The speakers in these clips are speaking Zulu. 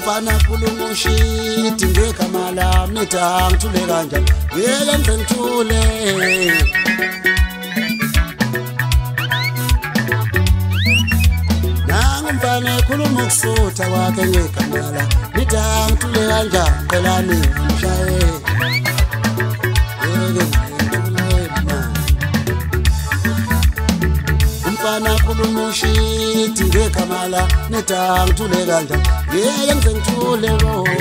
umfana khuluma ushiti ngegama lami nithi angithule kanjani ngeke ngize ngithule nangumfana khuluma ukusutha kwakhe ngegama lami nithi angithule kanjani qelani ngimshaye umfana khuluma ushiti ngegama lami nithi angithule kanjani ngeke ngize ngithule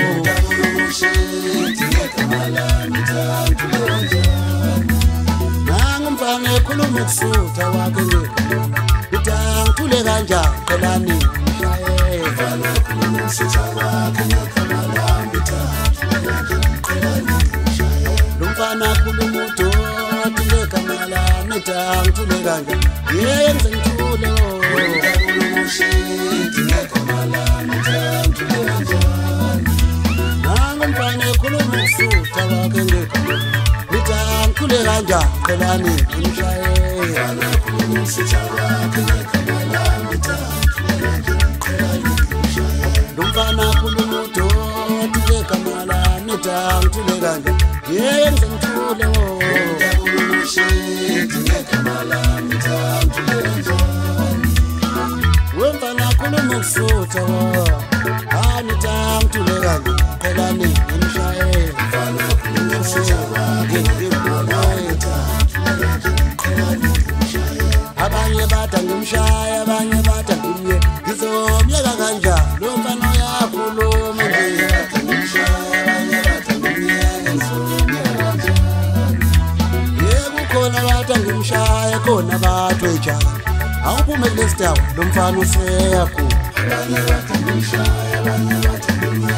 nangumfana khuluma ukusutha kwakhe ngegama nithi angithule kanjani qelani ngimshaye umfana khuluma ukusutha kwakhe ngegama lami nithi angithule kanjani umfana khuluma udoti ngegama lami nithi angithule kanjani ngeke ngithule nangumfana khuluma ukusutha kwakhe ngegama nithi angithule kanjani qelani ngimshaye umfana khuluma ukusutha kwakhe ngegama lami nithi angithule kanjani umfana khuluma udoti ngegama lami nithi angithule kanjani ngeke ngithule umfana khuluma ukusutha nithi angithule kanjani qelani ngimshaye umfana khuluma ukusutha kwakhe ngegama lami nithi angithule kanjani abanye bathi ngimshaye abanye bathi ngimye ngizomyeka kanjani lo mfana uyakhuluma khona bathi ngimshaye khona bathi wejani awuphume kulesitawa lo mfana useyakhula abanye bathi ngimshaye abanye bathi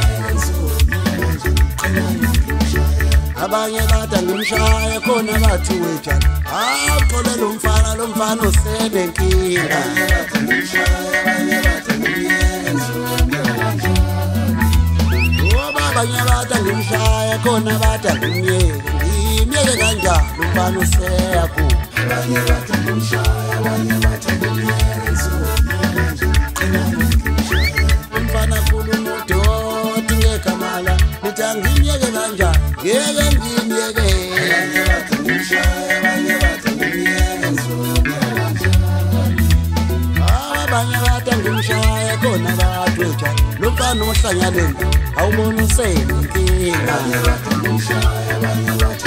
abanye bathi ngimshaye khona bathi wejani awuxole lo mfana usenenkinga abanye bathi ngimshaye khona bathi ngimyeke kanjani lo mfana useyakhula abanye bathi ngimshaye abanye bathi umfana khuluma udoti ngegama lami nithi angimyeke kanjani ngeke ngimyeke abanye bathi ngimshaye abanye bathi abanye bathi ngimshaye khona bathi wejani lo mfana ohlanyaleni awubona usenenkinga abanye bathi ngimshaye abanye bathi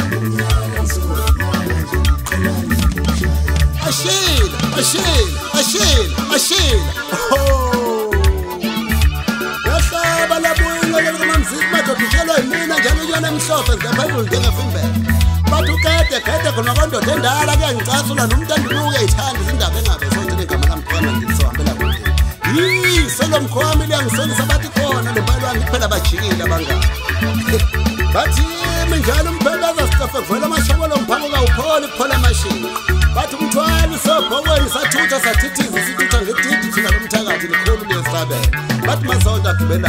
Ashila. Oh. Yahlaba labuya ngamamziki madodishelwa yimina njalo yona emhlophe ngaphezulu njengefimbele. Bathi ukede khona kondoda endala kuyangicasula nomuntu andibuke ithanda izindaba engabe sonke negama lami khona ngizohambela kude. Selomkhwami liyangisolisa bathi khona lebalwa ngiphela bajikile abangani. Bathi njalo umphekaza sikafe kuvela amashobolo mphako kawupholi kuphola amashini. Bathi umthwalo sobhokweni sathutha sathithiza sithutha ngedidi thina lomthakathi likhulu lesabela. Bathi masonto agibela.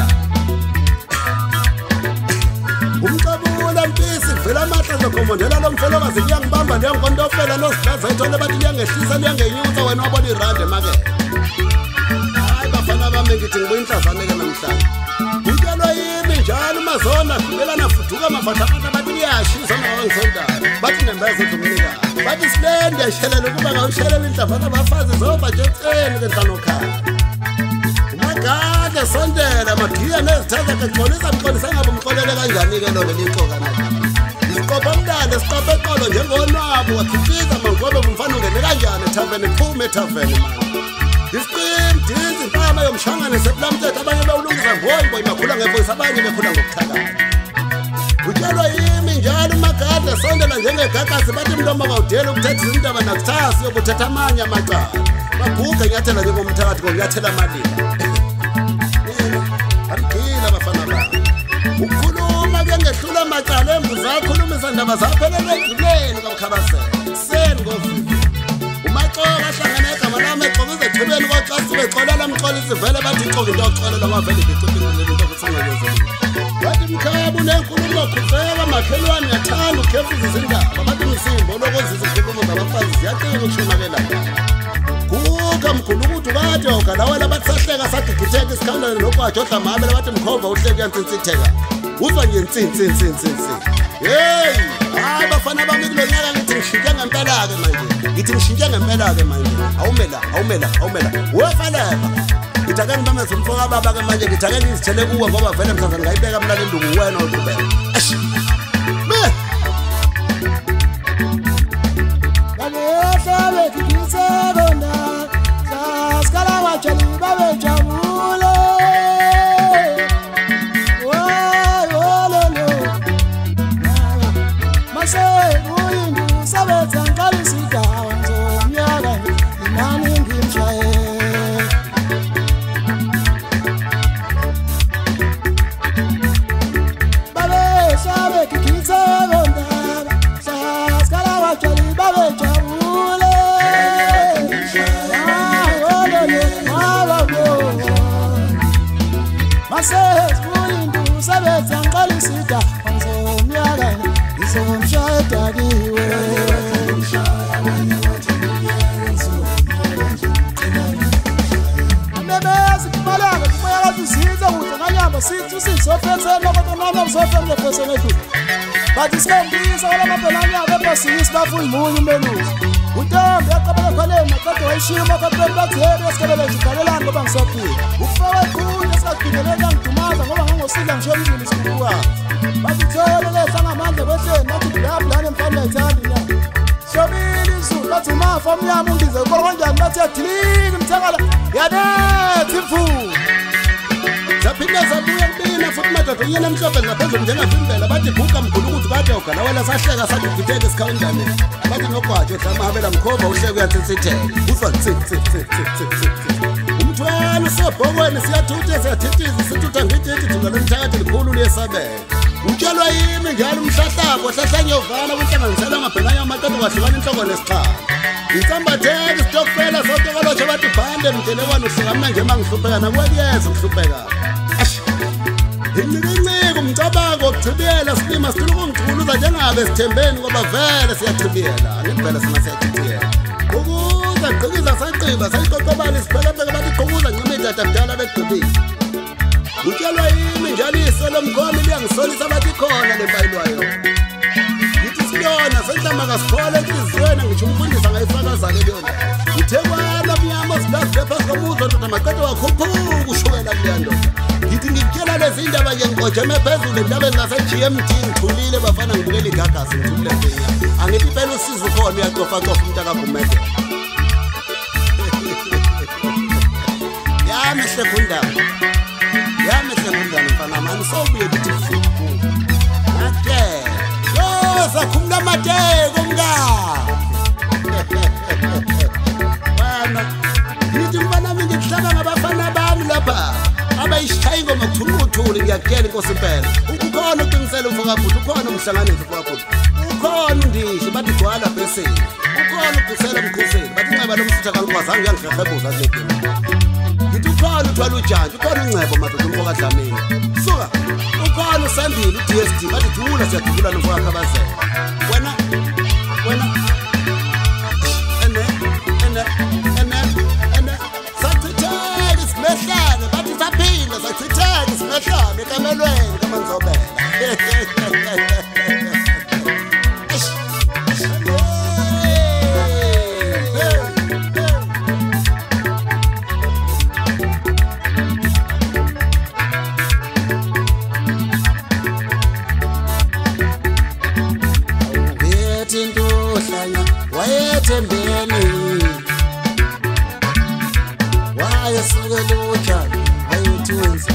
Umcabula mpisi kuvela amahla zokhomondela lo mfelokazi liyangibamba liyangikontofela nosihlaza ithole bathi liyangehlisa liyangenyusa wena wabona irandi emakethe. Hayi bafana bami ngithi ngibuya inhlazane-ke namhlanje. Utyelwa yimi njalo umazona agibela nafuduka mafatha abantu bathi liyashisa nawangisontayo. Bathi nembeza zomnikazi. Bathi silende yashelela ukuba ngawushelela inhlafana abafazi zoba nje ekuseni ke nhlanokhala. Umagade sondela magiya nezithatha kexolisa ngabe umxolele kanjani-ke lona liqoka nathi. Isiqopha umntana siqopha eqolo njengonwabo wakhiphiza mangobe umfana ungene kanjani ethaveni phume ethaveni manje. Isiqimdizi impama yomshangane sebulamthetho abanye bewulungisa ngoyimbo imakhula ngevoyisi abanye bekhula ngokuthakala. Utyelwa yimi njalo umagade sondela njengegagasi bathi mntomba kawudela ukuthetha izindaba nakusasa yokuthetha amanye amacala. Baguga inyathela njengomthakathi konyathela amalila. Amgila bafana bami. Ukukhuluma kuyangehlula amacala embuzi akhulumisa ndaba zaphelele endluleni kwamkhabasela. Seni ngovivi. Umaxoka ahlangane egama lami exokiza ethubeni koxasi bexolela mxolisi vele bathi ixoki into yoxolela kwavele ngiciphelele into kusingayenzi. Bathi mkhaba unenkulumo khuzeka makhelwane yathanda ukhefuza izindaba. Bathi msimbo lokozisa izikhulumo zabafazi ziyacika ukushonakela. Kuka mkhulu ukuthi bathi awugalawela bathi sahleka gigitheka isikhandane nokwajodla mabe bathi mkhova uhleke yantsitsitheka uzwa nje insintsi hey hayi bafana bami kulonyaka ngithi ngishintshe ngempela ke manje ngithi ngishintshe ngempela ke manje awumela wefalepha ngithi ake ngibameze umfoka baba ke manje ngithi ake ngizithele kuwe ngoba vele mhlawumbe ngayibeka mla le ndungu wena uqhubeka But it's going to be so all about the land of the sea, baffled moon in the news. We don't get a couple of columns, I got to issue of a back here, let's get a little Carolina of Sophie. Who follow food, just like the legend to Mars and one was still and showing in the school. But it's all the less than a month of it, not to be up and find a time. So be this, that's a man from Yamun is a one and not a clean and tell Yada, Tifu. Zapineza kuyempina futhi madoda yena mhlophe ngaphezulu njengafimbela bathi buka mkhulu ukuthi badoka la wena sahleka sathi ngitheke isikhawundane bathi nogwajo dlamabela mkhova uhleke uyatsitsithela uzwa umthwalo sebhokweni siyathutha siyathithiza sithutha ngithi thina lomthakathi likhulu liyesabela utshelwa yimi njalo umhlahlabo hlahlanyovana kunhlanganisela ngabhelanya amatatu kwahlukana inhloko nesichalo Isambatheke stokfela sonke kwalotsha bathi bhande mdelekwane uhlanga nje mangihlupheka nakwekuyeza ukuhlupheka Incike umcabango wokuchibiyela silima sicela ukungiculuza njengabe sithembeni ngoba vele siyachibiyela ngempela sina siyachibiyela ukuze gqikiza saqiba sayiqoqobala isiphelepheke bathi qokuza ncime idada kudala begqibile Utshelwa yimi njalo iso lomkhomi liyangisolisa bathi khona lempayilwayo Yona senhlama kasikhola enhliziyweni ngisho umfundisi angayifakaza le yona uthekwana mnyama silaphepha somuzo ndoda maqede wakhuphuka ushukela kuleya ndoda ngithi ngikutshela lezi indaba nje ngigojeme phezulu endabeni nase-GMT ngikhulile bafana ngibukela igagasi ngithulile ngenyama angithi impela usizo khona uyacofacofa umuntu akagumede yamehle kundaba mfana mani sowubuye kuthi fuku ake sakhumla mateko Bana ngithi mfana mina ngihlaba ngabafana bami lapha abayishaya ingoma kuthuluthuli ngiyakutshela inkosi impela ukhona uqinisele umfoka futhi ukhona umhlanganisi umfoka futhi ukhona undishe bathi gwala bheseni ukhona ugusela emkhuseni bathi nceba lomsitha kangikwazange yangihehebuza kule ngithi ukhona uthwala ujantshi ukhona uncebo madoda umfoka Dlamini suka ukhona usandile uDSD bathi thula siyadubula nomfoka Khabazela wena sakuthitheka isimehlane bathi saphinda sakuthitheka isimehlane ekamelweni kaManzobela wayethembeni wayesuke lutsha ayethuza